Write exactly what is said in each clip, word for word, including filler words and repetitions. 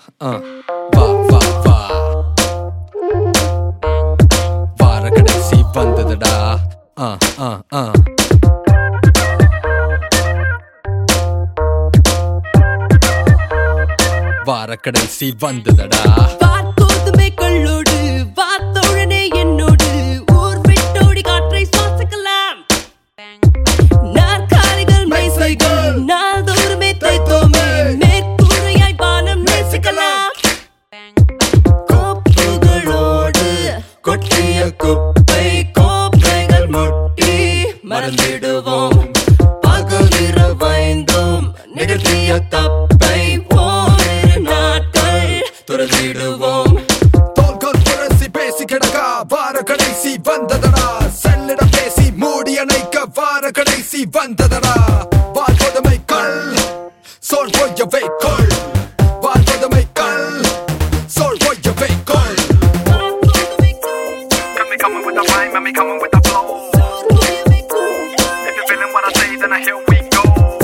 uh. வா வா வா வார கடைசி வந்ததுடா. uh, uh, uh. வார கடைசி வந்ததுடா. வார்த்தோதுமே கள்ளோடு வார்த்தோழனே என்னோடு ஊர் விட்டோடி காற்றை சுவாசிக்கலாம். நாற்காலிகள் மேசைகள் நாள்தோறுமே தைத்தோமே மேற்கூரையாய் வானம் நேசிக்கலாம். கோப்புகளோடு கொட்டிய குப்பை கோப்பைகள் முட்டி மறந்திடுவோம். பகலிரவைந்தும் நிகழ்த்திய தப்பை ஓரிரு நாட்கள் துறந்திடுவோம். தோள்கள் புரசி பேசி கிடக்க வார கடைசி வந்ததடா. செல்லிடம் பேசி மூடி அணைக்க வார கடைசி வந்ததடா. வாழ்வதுமை கல் சோல் பொய்யவை கொள். வாழ்வதுமை கல் சோல் பொய்யவை கொள். Got me coming with the rhyme, got me coming with the flow. If you're feeling what I say, then here we go.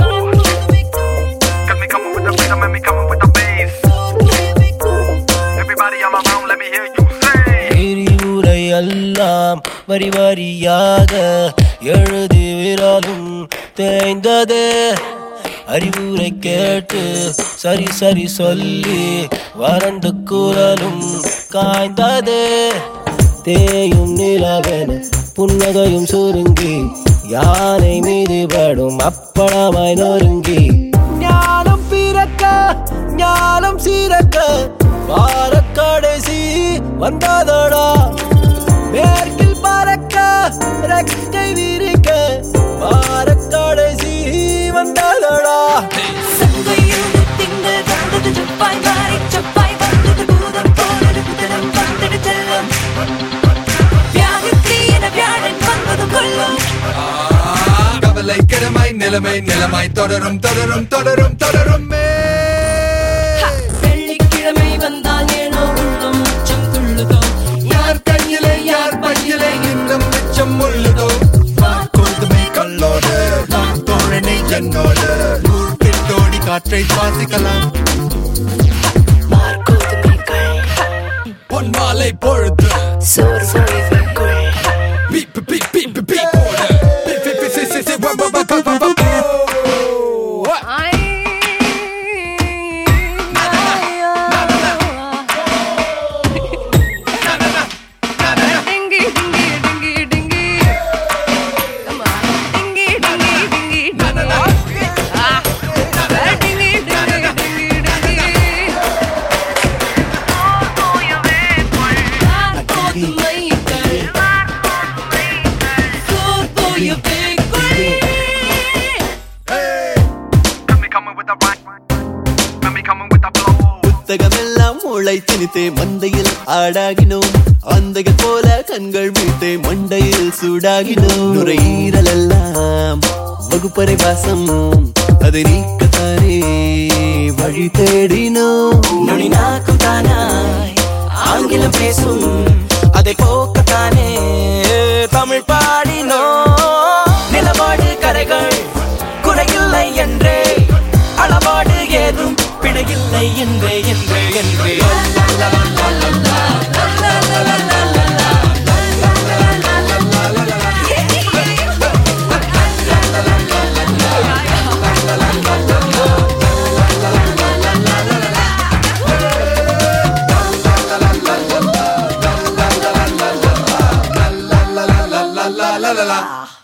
Got me coming with the rhythm, got me coming with the bass. Everybody all around, let me hear you say. எரிவுரை எல்லாம் வரி வரியாக எழுதி விரலும் தேய்ந்தது. அறிவுரை கேட்டு சரி சரி சொல்லி வறண்டு குரலும் காய்ந்தது. தேயும் நிலவென புன்னகையும் சுருங்கி யானை மீது படும் அப்பளமாய் நொறுங்கி ஞானம் பிறக்க ஞானம் சீரக்க வார கடைசி வந்ததடா. மேற்கில் பறக்க ரெக்கை விரிக்க வார கடைசி வந்ததடா. சங்கையில் திங்கள் வந்தது சப்பாய் மாறி சப்பாய் வந்தது பூதம் போனது புதனம் வந்தது செல்லம். வியாழத்தி என வியாழன் வந்தது கொல்லும். கவலை கிழமை நிலைமை நிலைமை தொடரும் தொடரும் தொடரும் தொடருமே. வெள்ளிக்கிழமை வந்தால் ஏனோ உள்ளம் உச்சம் துள்ளுதோ. யார் கையிலே யார் பையிலே இன்னும் மிச்சம் உள்ளதோ. கோதுமை கல்லோடு தோழனை என்னோடு ஊர் விட்டோடி காற்றை சுவாசிக்கலாம். பொன் மாலை பொழுது சோறு பொழிவுக்குள் பீப் பீப் பீப் பீப் போடு. பீப் பீப் சி சி சி வா வா வா வா வா வா. Got me coming with the rhyme, got me coming with the flow. புத்தகமெல்லாம் மூளை திணித்தே மந்தையில் ஆடாகினோம். ஆந்தைகள் போல கண்கள் வீழ்த்தே மண்டையில் சூடாகினோம். நுரையீரல் எல்லாம் வகுப்பறை வாசம் அதை நீக்கத்தானே வழி தேடினோம். நொடி நாக்கும் தானாய் ஆங்கிலம் பேசும் அதை போக்கத்தானே தமிழ் பாடினோம். நிலவாடு கரைகள் குறையில்லை என்றே அளவாடு ஏதும் பிழையில்லை என்றே என்றே என்றே la la la la.